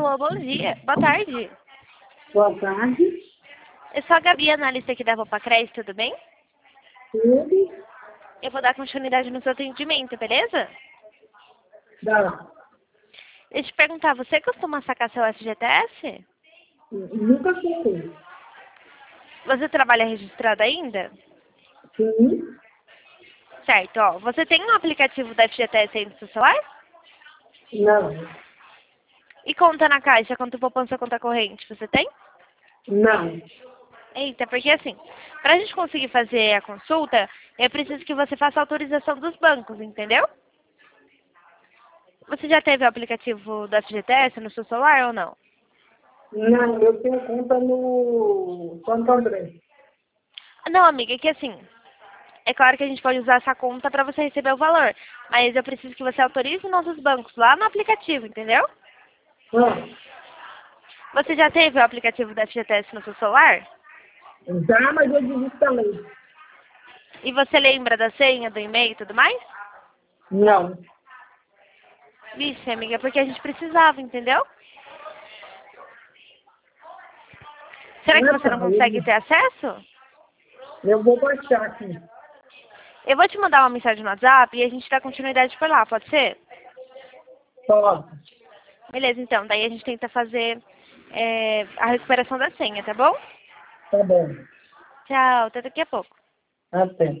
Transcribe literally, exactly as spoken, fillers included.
Alô, bom dia. Boa tarde. Boa tarde. Eu sou a Gabi, analista aqui da Roupa Crédito, tudo bem? Tudo? Eu vou dar continuidade no seu atendimento, beleza? Dá. Deixa eu te perguntar, você costuma sacar seu F G T S? Nunca sei. Você trabalha registrado ainda? Sim. Certo, ó. Você tem um aplicativo da F G T S aí no seu celular? Não. E conta na caixa, conta poupança, conta corrente, você tem? Não. Eita, porque assim, pra gente conseguir fazer a consulta, eu preciso que você faça a autorização dos bancos, entendeu? Você já teve o aplicativo do F G T S no seu celular ou não? Não, eu tenho conta no Santo André. Não, amiga, é que assim, é claro que a gente pode usar essa conta para você receber o valor, mas eu preciso que você autorize nossos bancos lá no aplicativo, entendeu? Ah, Você já teve o aplicativo da F G T S no seu celular? já, mas eu desinstalei. E você lembra da senha, do e-mail e tudo mais? Não. Vixe, amiga, porque a gente precisava, entendeu? Será que Ah, você tá. não consegue Eu, ter acesso? eu vou baixar aqui. Eu vou te mandar uma mensagem no WhatsApp e a gente dá continuidade por lá, pode ser? Pode. Beleza, então. Daí a gente tenta fazer é, a recuperação da senha, tá bom? Tá bom. Tchau, até daqui a pouco. Até.